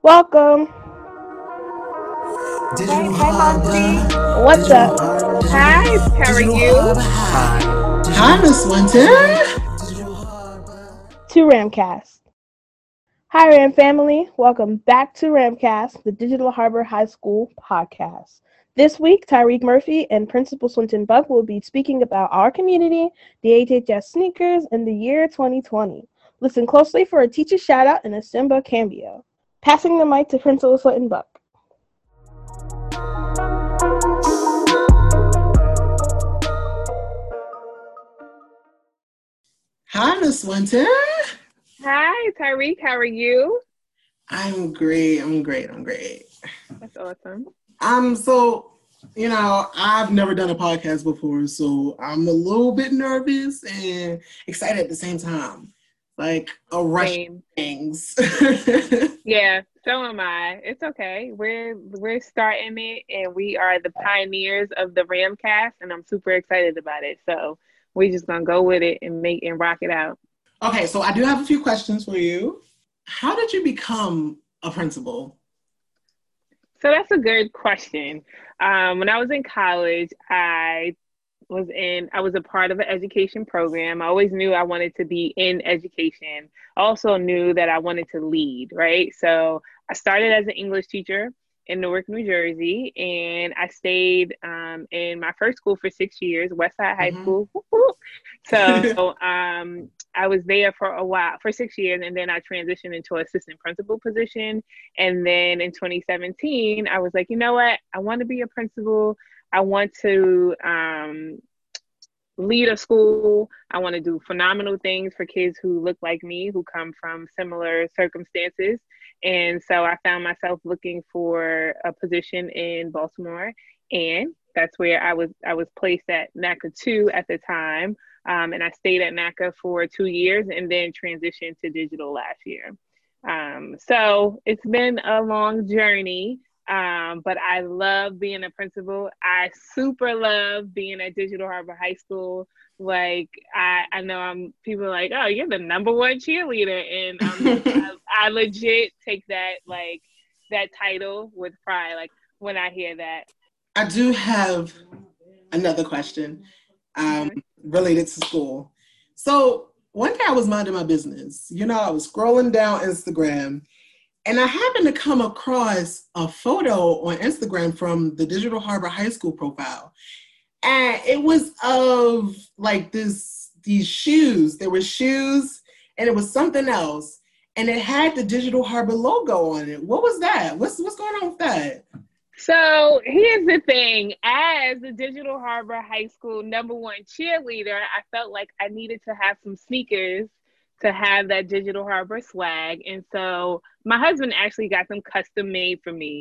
Welcome. Hi, Monty. What's up? Hi, how are you? Hi, Miss Winter. To Ramcast. Hi, Ram family. Welcome back to Ramcast, the Digital Harbor High School podcast. This week, Tyreek Murphy and Principal Swinton Buck will be speaking about our community, the HHS sneakers, and the year 2020. Listen closely for a teacher shout out and a Simba cameo. Passing the mic to Principal Swinton Buck. Hi, Miss Winter. Hi, Tyreek. How are you? I'm great. That's awesome. I've never done a podcast before, so I'm a little bit nervous and excited at the same time. Like a rush of things. Yeah, so am I. It's okay. We're starting it, and we are the pioneers of the Ramcast, and I'm super excited about it. So we're just gonna go with it and rock it out. Okay, so I do have a few questions for you. How did you become a principal? So that's a good question. When I was in college, I was a part of an education program. I always knew I wanted to be in education. I also knew that I wanted to lead, right? So I started as an English teacher in Newark, New Jersey, and I stayed in my first school for 6 years, Westside High School. So I was there for a while, for 6 years, and then I transitioned into an assistant principal position. And then in 2017, I was like, you know what? I want to be a principal. I want to lead a school. I want to do phenomenal things for kids who look like me, who come from similar circumstances. And so I found myself looking for a position in Baltimore, and that's where I was placed at NACA 2 at the time. And I stayed at NACA for 2 years and then transitioned to digital last year. So it's been a long journey. But I love being a principal. I super love being at Digital Harbor High School. Like I know people are like, oh, you're the number one cheerleader, and I legit take that title with pride. Like when I hear that. I do have another question related to school. So one day I was minding my business. I was scrolling down Instagram. And I happened to come across a photo on Instagram from the Digital Harbor High School profile. And it was of like these shoes. There were shoes and it was something else. And it had the Digital Harbor logo on it. What was that? What's going on with that? So here's the thing. As the Digital Harbor High School #1 cheerleader, I felt like I needed to have some sneakers to have that Digital Harbor swag. And so my husband actually got them custom made for me.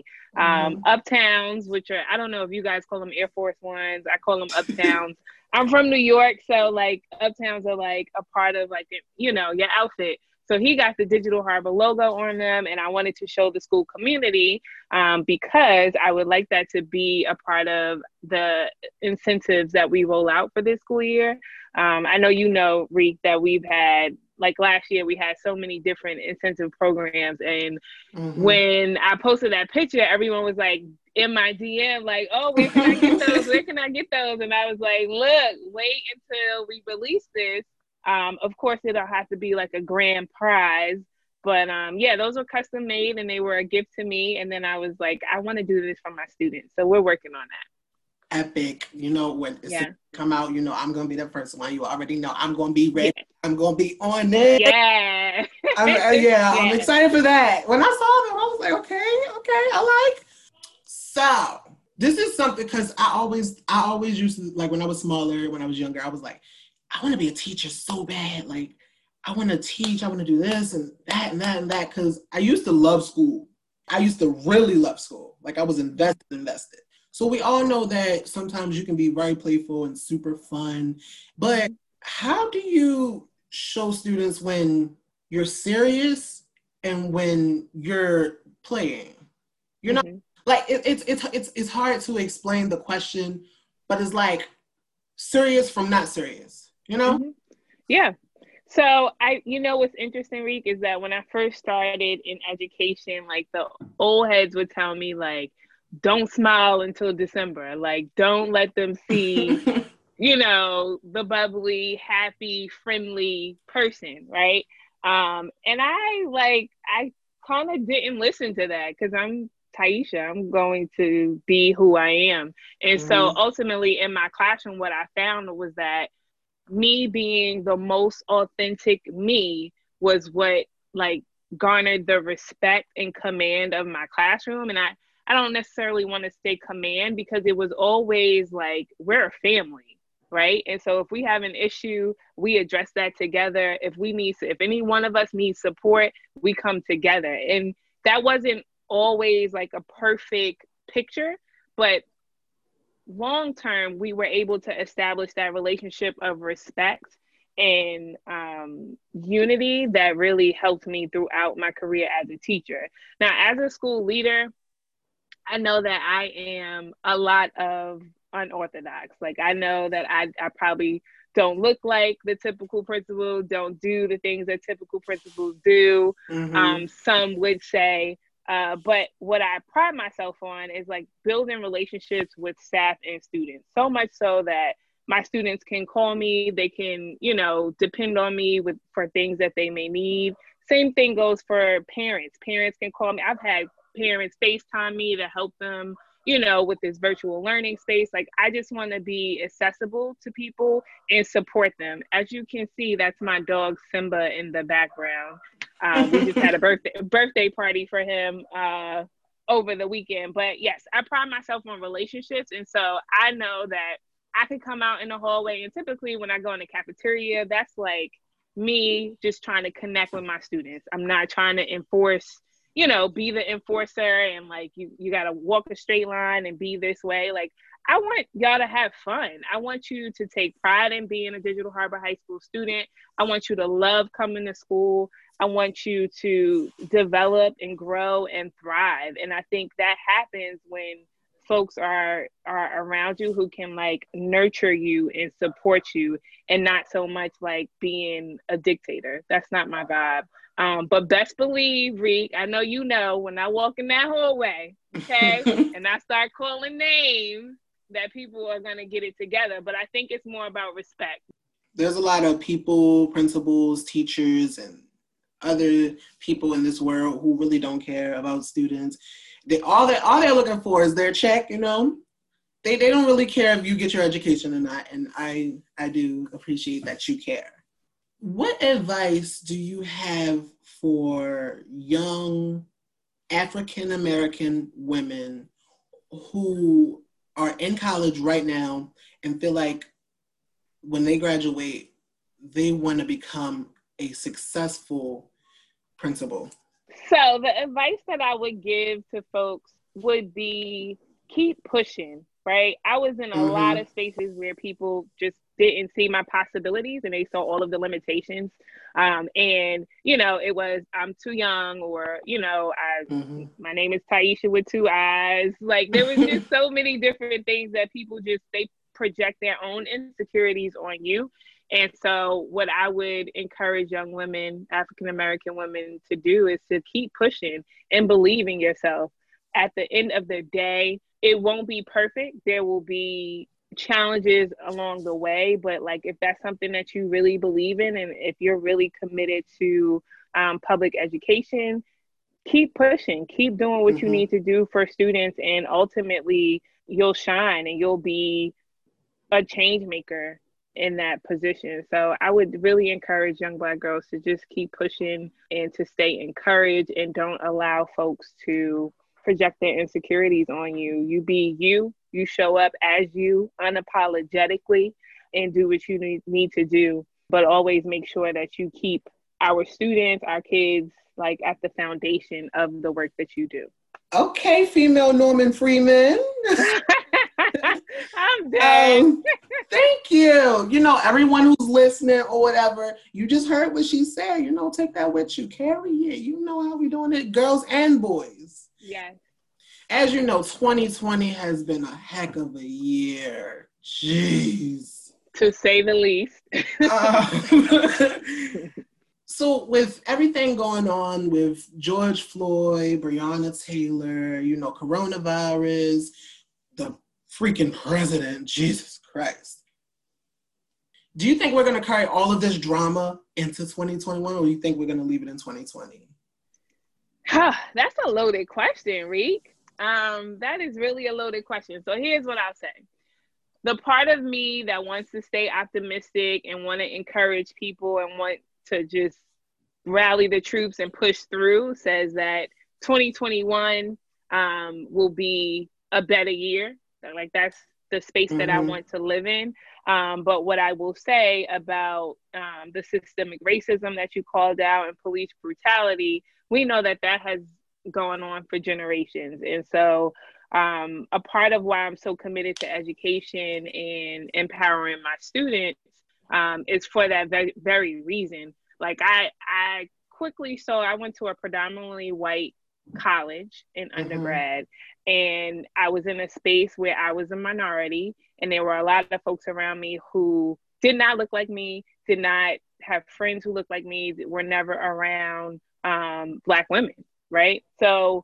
Uptowns, which are, I don't know if you guys call them Air Force Ones. I call them Uptowns. I'm from New York, so like Uptowns are like a part of like, your outfit. So he got the Digital Harbor logo on them, and I wanted to show the school community because I would like that to be a part of the incentives that we roll out for this school year. I know Reek, that we've had, like last year, we had so many different incentive programs. And when I posted that picture, everyone was like in my DM, like, oh, where can I get those? Where can I get those? And I was like, look, wait until we release this. Of course, it'll have to be like a grand prize. But those were custom made and they were a gift to me. And then I was like, I want to do this for my students. So we're working on that. Epic. When it's come out, I'm going to be the first one. You already know I'm going to be ready. Yeah. I'm going to be on it. Yeah. I'm excited for that. When I saw them, I was like, okay, I like. So this is something, because I always used to, like when I was smaller, when I was younger, I was like, I want to be a teacher so bad. Like, I want to teach, I want to do this and that and that and that, because I used to love school. I used to really love school. Like, I was invested. So we all know that sometimes you can be very playful and super fun, but how do you show students when you're serious and when you're playing? You're not, like, it's hard to explain the question, but it's like serious from not serious, Yeah. So what's interesting, Reek, is that when I first started in education, like the old heads would tell me, like, don't smile until December. Like, don't let them see, the bubbly, happy, friendly person, right? And I kind of didn't listen to that because I'm Taisha. I'm going to be who I am. And so ultimately in my classroom, what I found was that me being the most authentic me was what like garnered the respect and command of my classroom. And I don't necessarily want to say command because it was always like, we're a family, right? And so if we have an issue, we address that together. If any one of us needs support, we come together. And that wasn't always like a perfect picture, but long term, we were able to establish that relationship of respect and unity that really helped me throughout my career as a teacher. Now, as a school leader, I know that I am a lot of unorthodox. Like, I know that I probably don't look like the typical principal, don't do the things that typical principals do. Some would say, but what I pride myself on is like building relationships with staff and students, so much so that my students can call me, they can, depend on me for things that they may need. Same thing goes for parents. Parents can call me. I've had parents FaceTime me to help them, with this virtual learning space. Like, I just want to be accessible to people and support them. As you can see, that's my dog Simba in the background. We just had a birthday party for him over the weekend. But yes, I pride myself on relationships. And so I know that I could come out in the hallway, and typically when I go in the cafeteria, that's like me just trying to connect with my students. I'm not trying to enforce, be the enforcer and like you got to walk a straight line and be this way. Like, I want y'all to have fun. I want you to take pride in being a Digital Harbor High School student. I want you to love coming to school. I want you to develop and grow and thrive. And I think that happens when folks are around you who can like nurture you and support you, and not so much like being a dictator. That's not my vibe. But best believe, Reek, I know when I walk in that hallway, okay, and I start calling names, that people are going to get it together. But I think it's more about respect. There's a lot of people, principals, teachers, and other people in this world who really don't care about students. All they're looking for is their check, They don't really care if you get your education or not. And I do appreciate that you care. What advice do you have for young African-American women who are in college right now and feel like when they graduate, they want to become a successful principal? So the advice that I would give to folks would be keep pushing, right? I was in a lot of spaces where people just didn't see my possibilities and they saw all of the limitations. And, it was, I'm too young, or, my name is Taisha with 2 eyes. Like, there was just so many different things that people they project their own insecurities on you. And so what I would encourage young women, African-American women, to do is to keep pushing and believe in yourself. At the end of the day, it won't be perfect. There will be challenges along the way, but like, if that's something that you really believe in, and if you're really committed to public education, keep pushing, keep doing what you need to do for students, and ultimately you'll shine and you'll be a change maker in that position. So I would really encourage young Black girls to just keep pushing and to stay encouraged, and don't allow folks to project their insecurities on you. You be you, you show up as you unapologetically, and do what you need to do, but always make sure that you keep our students, our kids, like at the foundation of the work that you do. Okay, female Norman Freeman. I'm done. Thank you. Everyone who's listening or whatever, you just heard what she said. Take that with you. Carry it. You know how we doing it, girls and boys. Yes. As you know, 2020 has been a heck of a year. Jeez. To say the least. So with everything going on with George Floyd, Breonna Taylor, coronavirus, the freaking president, Jesus Christ. Do you think we're going to carry all of this drama into 2021, or do you think we're going to leave it in 2020? That's a loaded question, Reek. That is really a loaded question. So here's what I'll say. The part of me that wants to stay optimistic and want to encourage people and want to just rally the troops and push through says that 2021 will be a better year. Like, that's the space that I want to live in. But what I will say about the systemic racism that you called out and police brutality, we know that has gone on for generations. And so a part of why I'm so committed to education and empowering my students is for that very reason. Like, I quickly saw, I went to a predominantly white college in undergrad, and I was in a space where I was a minority, and there were a lot of folks around me who did not look like me, did not have friends who looked like me, were never around Black women, right? So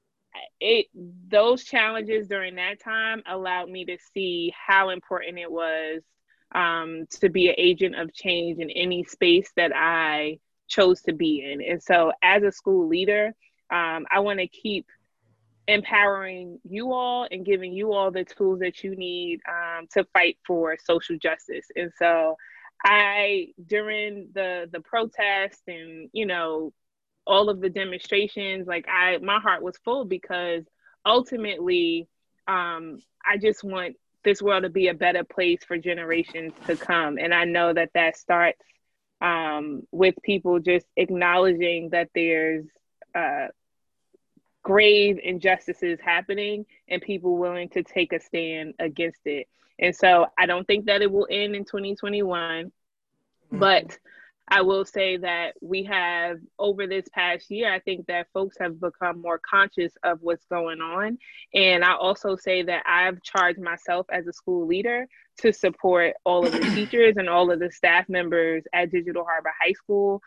those challenges during that time allowed me to see how important it was to be an agent of change in any space that I chose to be in. And so as a school leader, I want to keep empowering you all and giving you all the tools that you need to fight for social justice. And so during the protest and, all of the demonstrations, like my heart was full because ultimately I just want this world to be a better place for generations to come. And I know that starts with people just acknowledging that there's grave injustices happening and people willing to take a stand against it. And so I don't think that it will end in 2021, but I will say that we have, over this past year, I think that folks have become more conscious of what's going on. And I also say that I've charged myself as a school leader to support all of the teachers and all of the staff members at Digital Harbor High School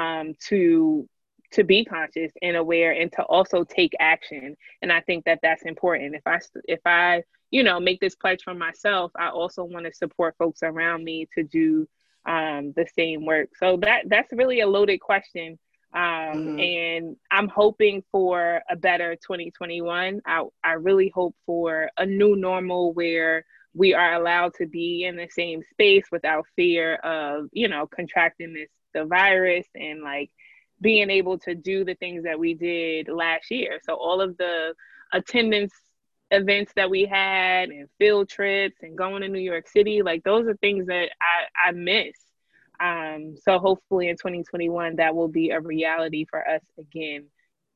to be conscious and aware and to also take action. And I think that that's important. If I make this pledge for myself, I also want to support folks around me to do the same work. So that's really a loaded question. And I'm hoping for a better 2021. I really hope for a new normal where we are allowed to be in the same space without fear of, contracting the virus and like being able to do the things that we did last year. So all of the attendance events that we had and field trips and going to New York City, like those are things that I miss. So hopefully in 2021, that will be a reality for us again.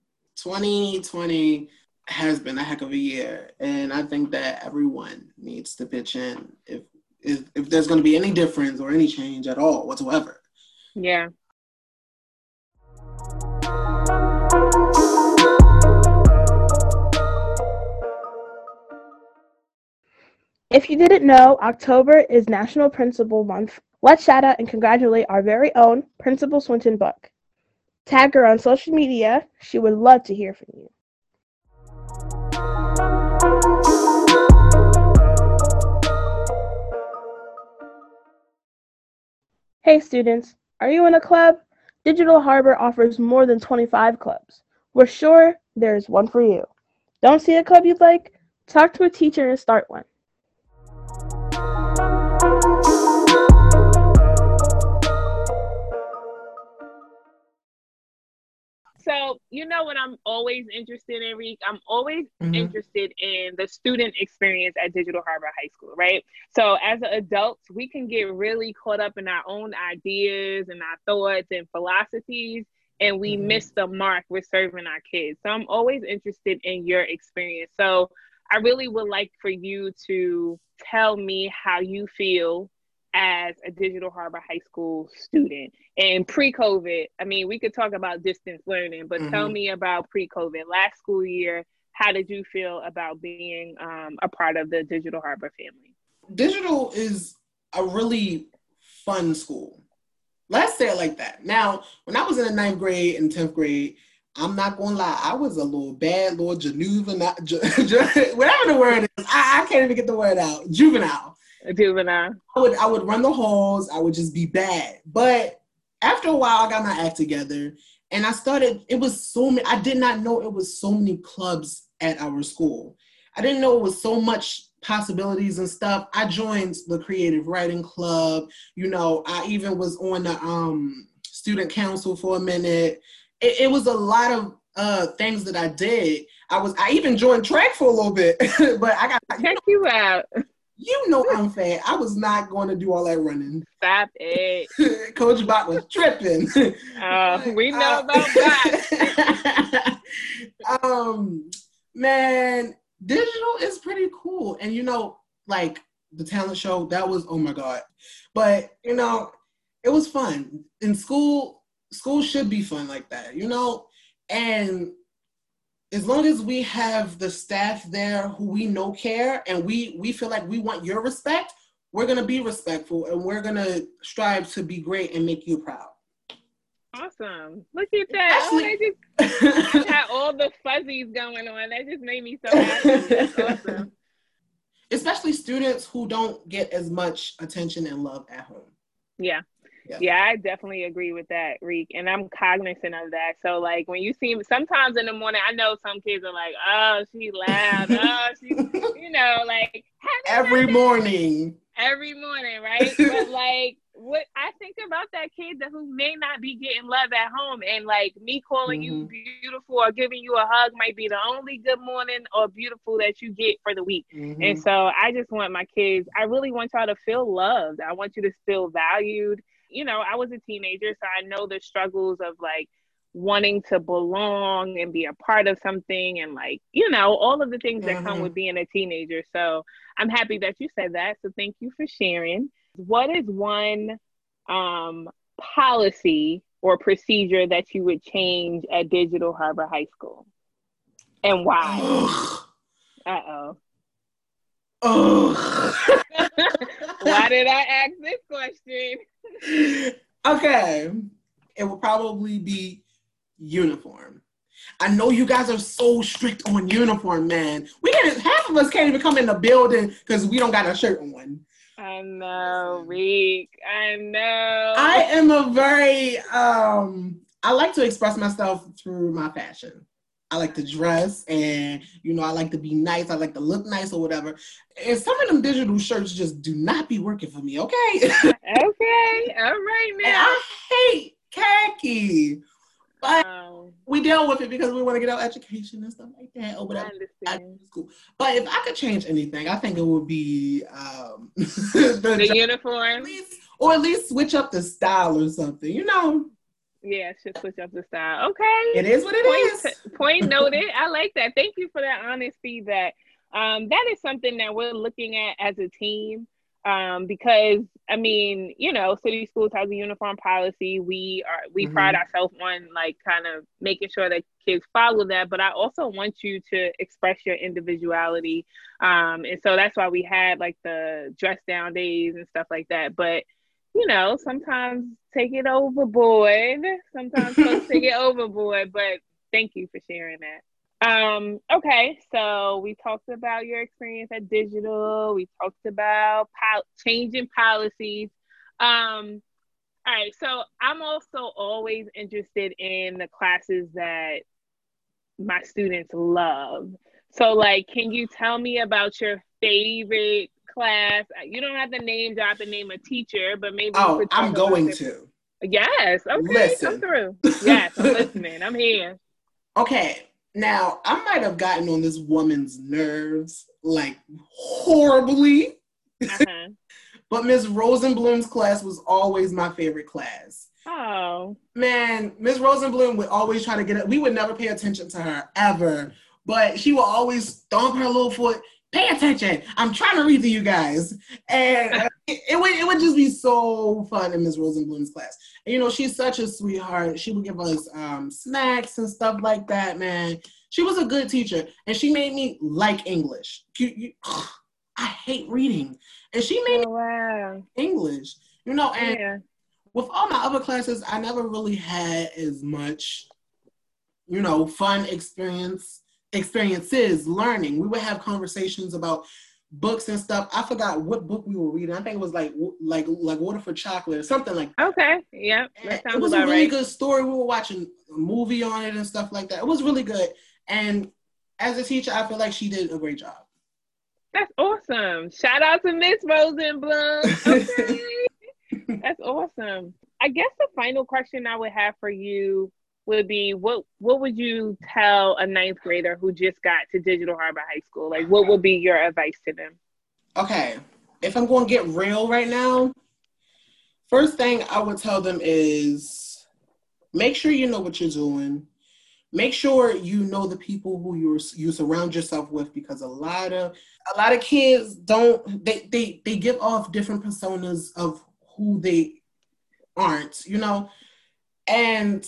2020 has been a heck of a year. And I think that everyone needs to pitch in if there's going to be any difference or any change at all whatsoever. Yeah. If you didn't know, October is National Principal Month. Let's shout out and congratulate our very own Principal Swinton Buck. Tag her on social media. She would love to hear from you. Hey students, are you in a club? Digital Harbor offers more than 25 clubs. We're sure there's one for you. Don't see a club you'd like? Talk to a teacher and start one. So, what I'm always interested in, Reek? I'm always interested in the student experience at Digital Harbor High School, right? So as adults, we can get really caught up in our own ideas and our thoughts and philosophies, and we miss the mark with serving our kids. So I'm always interested in your experience. So I really would like for you to tell me how you feel as a Digital Harbor High School student. And pre-COVID, I mean, we could talk about distance learning, but tell me about pre-COVID. Last school year, how did you feel about being a part of the Digital Harbor family? Digital is a really fun school. Let's say it like that. Now, when I was in the 9th grade and 10th grade, I'm not gonna lie, I was a little bad, little juvenile, whatever the word is. I can't even get the word out. Juvenile. Juvenile. I would run the halls. I would just be bad. But after a while, I got my act together, and I started. It was so many. I did not know it was so many clubs at our school. I didn't know it was so much possibilities and stuff. I joined the creative writing club. You know, I even was on the student council for a minute. It was a lot of things that I did. I even joined track for a little bit, but I got check you out. You know I'm fat. I was not going to do all that running. Stop it. Coach Bot was tripping. We know about that. Man, digital is pretty cool. And you know, like the talent show, that was, oh my God. But you know, it was fun. In school should be fun like that, you know? And as long as we have the staff there who we know care and we feel like we want your respect, we're going to be respectful and we're going to strive to be great and make you proud. Awesome. Look at that. I had all the fuzzies going on. That just made me so happy. That's awesome. Especially students who don't get as much attention and love at home. Yeah. Yeah, I definitely agree with that, Reek. And I'm cognizant of that. So, like, when you see me, sometimes in the morning, I know some kids are like, oh, she loud. Oh, she, you know, like. Every morning, right? But, like, what I think about that kid who may not be getting love at home, and, like, me calling you beautiful or giving you a hug might be the only good morning or beautiful that you get for the week. And so I just want my kids, I really want y'all to feel loved. I want you to feel valued. You know, I was a teenager, so I know the struggles of like wanting to belong and be a part of something and like, you know, all of the things that come with being a teenager. So I'm happy that you said that. So thank you for sharing. What is one policy or procedure that you would change at Digital Harbor High School? And why? Uh-oh. Why did I ask this question? Okay. It will probably be uniform. I know you guys are so strict on uniform, man. Half of us can't even come in the building because we don't got a shirt on. I know, Reek. I know. I am a very, I like to express myself through my fashion. I like to dress and, you know, I like to be nice. I like to look nice or whatever. And some of them digital shirts just do not be working for me, okay? Okay. All right, now. And I hate khaki. But we deal with it because we want to get our education and stuff like that or whatever. I understand. School. But if I could change anything, I think it would be the uniform. At least switch up the style or something, you know? Yeah, should switch up the style. Okay. It is what it is. Point noted. I like that. Thank you for that honest feedback. That is something that we're looking at as a team. Because I mean, you know, City Schools has a uniform policy. We pride ourselves on like kind of making sure that kids follow that. But I also want you to express your individuality. And so that's why we had like the dress down days and stuff like that. But you know, sometimes take it overboard. Sometimes folks take it overboard. But thank you for sharing that. Okay, so we talked about your experience at Digital. We talked about changing policies. All right, so I'm also always interested in the classes that my students love. So, like, can you tell me about your favorite class? You don't have to name drop and name a teacher, but maybe. Oh, I'm going to. Yes. Okay. Listen. Come through. Yes, I'm listening. I'm here. Okay. Now, I might have gotten on this woman's nerves, like, horribly. But Ms. Rosenblum's class was always my favorite class. Oh. Man, Ms. Rosenblum would always try to get it. We would never pay attention to her, ever. But she would always stomp her little foot. Pay attention. I'm trying to read to you guys. And it would just be so fun in Ms. Rosenblum's class. And, you know, she's such a sweetheart. She would give us snacks and stuff like that, man. She was a good teacher. And she made me like English. I hate reading. And she made wow. English, you know, and Yeah. with all my other classes, I never really had as much, you know, fun experiences learning. We would have conversations about books and stuff. I forgot what book we were reading. I think it was like Water for Chocolate or something like that. Okay. Yep. That sounds it was about a really right. good story. We were watching a movie on it and stuff like that. It was really good. And as a teacher, I feel like she did a great job. That's awesome. Shout out to Miss Rosenblum. Okay. That's awesome. I guess the final question I would have for you would be what would you tell a ninth grader who just got to Digital Harbor High School? Like, what would be your advice to them? Okay. If I'm going to get real right now, first thing I would tell them is make sure you know what you're doing. Make sure you know the people who you surround yourself with, because a lot of kids they give off different personas of who they aren't, you know. And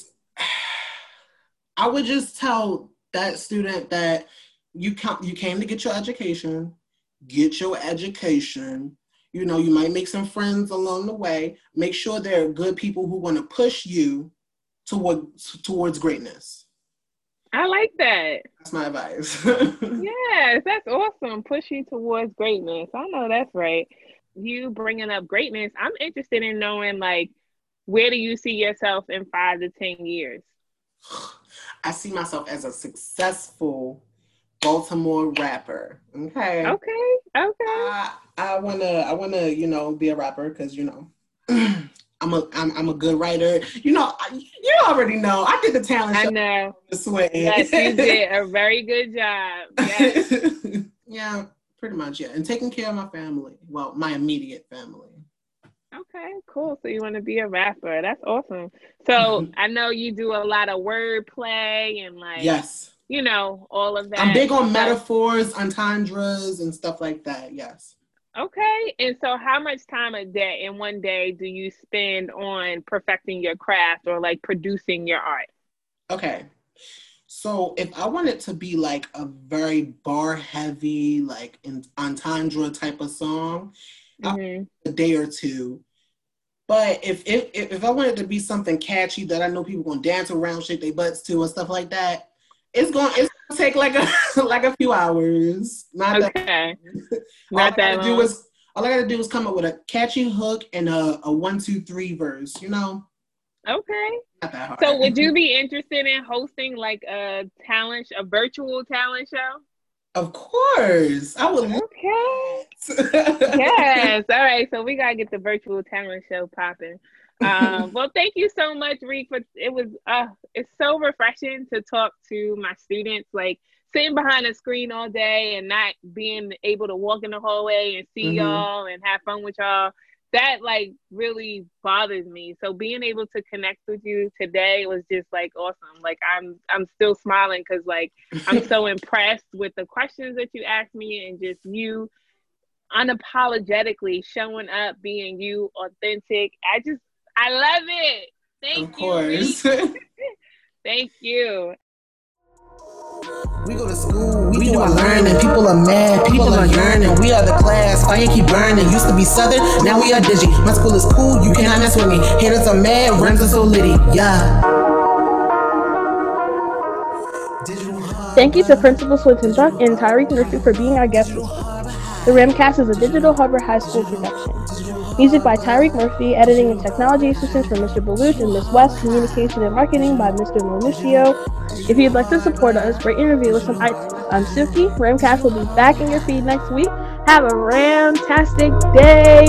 I would just tell that student that you came to get your education. Get your education. You know, you might make some friends along the way. Make sure they're good people who want to push you towards greatness. I like that. That's my advice. Yes, that's awesome. Push you towards greatness. I know that's right. You bringing up greatness, I'm interested in knowing, like, where do you see yourself in 5 to 10 years? I see myself as a successful Baltimore rapper. Okay. Okay. I wanna, you know, be a rapper because, you know, I'm a good writer. You know, you already know. I did the talent show. I know. Sweating. Yes, you did a very good job. Yes. Yeah, pretty much. Yeah, and taking care of my family. Well, my immediate family. Okay, cool. So you want to be a rapper? That's awesome. So I know you do a lot of wordplay and, like, yes, you know, all of that. I'm big on metaphors, entendres, and stuff like that. Yes. Okay. And so how much time in one day do you spend on perfecting your craft or, like, producing your art? Okay. So if I want it to be like a very bar heavy, like entendre type of song, a day or two. But if I want it to be something catchy that I know people gonna dance around, shake their butts to, and stuff like that, it's gonna take like a few hours. Not okay. that. Not that long. All I gotta do is come up with a catchy hook and a 1, 2, 3 verse. You know. Okay. Not that hard. So would you be interested in hosting, like, a virtual talent show? Of course, I would. Okay. Yes. All right. So we gotta get the virtual talent show popping. Well, thank you so much, Reek. It's so refreshing to talk to my students. Like, sitting behind a screen all day and not being able to walk in the hallway and see y'all and have fun with y'all. That, like, really bothers me. So being able to connect with you today was just, like, awesome. Like, I'm still smiling because, like, I'm so impressed with the questions that you asked me and just you unapologetically showing up, being you, authentic. I love it. Thank you. Of course. Thank you. We go to school, we do our learning. People are mad, people are yearning. We are the class, fire keep burning. Used to be Southern, now we are Digi. My school is cool, you cannot mess with me. Haters are mad, runs are so litty. Yeah. Thank you to Principal Swinton Buck and Tyreek Murphy for being our guests this week. The Ramcast is a Digital Harbor High School production. Music by Tyreek Murphy, editing and technology assistance from Mr. Belush and Ms. West, communication and marketing by Mr. Monuccio. If you'd like to support us, rate and review us on iTunes. I'm Suki. Ramcast will be back in your feed next week. Have a Ramtastic day!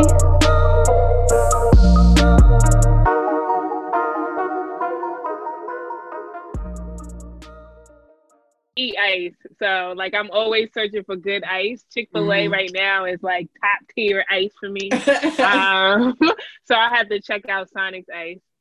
Eat ice. So, like, I'm always searching for good ice. Chick-fil-A right now is, like, top tier ice for me. So I have to check out Sonic's ice.